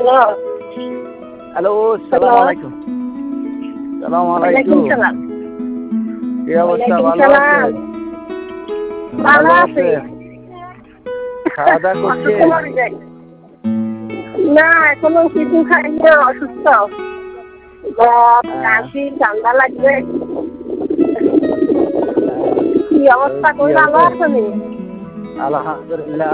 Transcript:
Hello. Hello, hello. আসসালামু আলাইকুম। আসসালামু ওয়ালাইকুম আলাইকুম। সালাম। কি অবস্থা, ওয়ালাইকুম ভালো সালাম। আছেন? ভালো ভালো আছি। আছেন? খাওয়া-দাওয়া অসুস্থ করছেন? হয়ে যাই। না, এখনো কিছু খাইনি, অসুস্থ। হ্যাঁ, কাশি, ঠান্ডা লাগবে। হ্যাঁ। কি তো অবস্থা, কি কই ভালো হবে? আছেন? আলহামদুলিল্লাহ